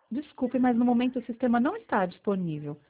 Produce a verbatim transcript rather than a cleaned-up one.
Desculpe, mas no momento o sistema não está disponível.